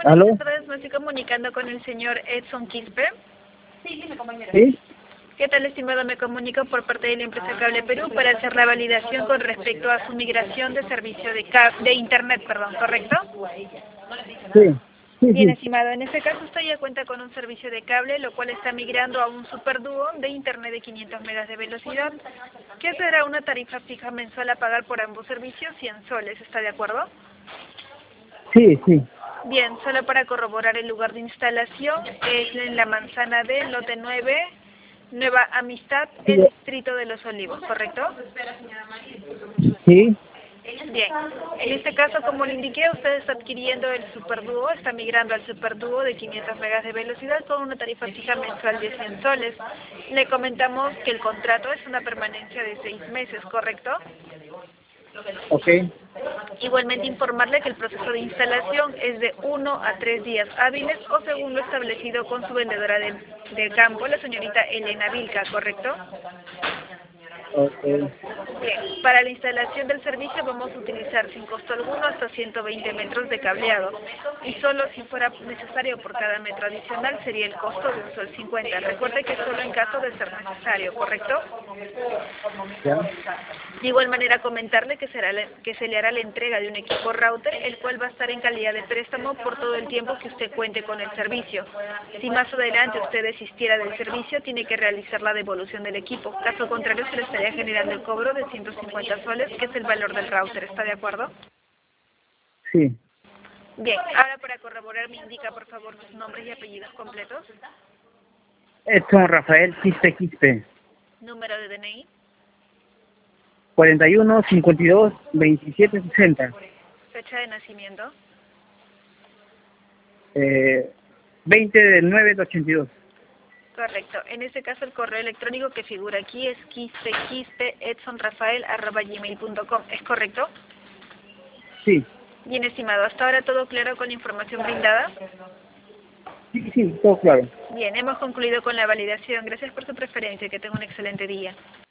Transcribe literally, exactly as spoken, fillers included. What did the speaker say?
buenas ¿Aló? tardes, me estoy comunicando con el señor Edson Quispe. ¿Sí? ¿Qué tal, estimado? Me comunico por parte de la empresa Cable Perú para hacer la validación con respecto a su migración de servicio de, ca- de Internet, perdón, ¿correcto? Sí, sí, Bien, sí. estimado, en este caso usted ya cuenta con un servicio de cable, lo cual está migrando a un superdúo de Internet de quinientos megas de velocidad, que será una tarifa fija mensual a pagar por ambos servicios, cien soles, ¿está de acuerdo? Sí, sí. Bien, solo para corroborar el lugar de instalación, es en la manzana D, lote nueve, Nueva Amistad, Sí, el distrito de Los Olivos, ¿correcto? sí, Bien, en este caso, como le indiqué, usted está adquiriendo el superdúo, está migrando al superdúo de quinientos megas de velocidad con una tarifa fija mensual de cien soles. Le comentamos que el contrato es una permanencia de seis meses, ¿correcto? ok. Igualmente informarle que el proceso de instalación es de uno a tres días hábiles o según lo establecido con su vendedora de, de campo, la señorita Elena Vilca, ¿correcto? Ok. Bien, para la instalación del servicio vamos a utilizar sin costo alguno hasta ciento veinte metros de cableado y solo si fuera necesario por cada metro adicional sería el costo de un sol cincuenta. Recuerde que solo en caso de ser necesario, ¿correcto? Ya. De igual manera comentarle que, será la- que se le hará la entrega de un equipo router, el cual va a estar en calidad de préstamo por todo el tiempo que usted cuente con el servicio. Si más adelante usted desistiera del servicio, tiene que realizar la devolución del equipo. Caso contrario, se le estaría generando el cobro de ciento cincuenta soles, que es el valor del router. ¿Está de acuerdo? Sí. Bien, ahora para corroborar me indica por favor sus nombres y apellidos completos, Edson Rafael Quispe Quispe. número de D N I, cuarenta y uno, cincuenta y dos, veintisiete, sesenta. fecha de nacimiento. Eh, veinte del nueve del ochenta y dos. Correcto. En este caso el correo electrónico que figura aquí es quispequispe.edsonrafael arroba gmail punto com. ¿Es correcto? Sí. Bien, estimado. ¿Hasta ahora todo claro con la información brindada? Sí, sí, todo claro. Bien, hemos concluido con la validación. Gracias por su preferencia. Que tenga un excelente día.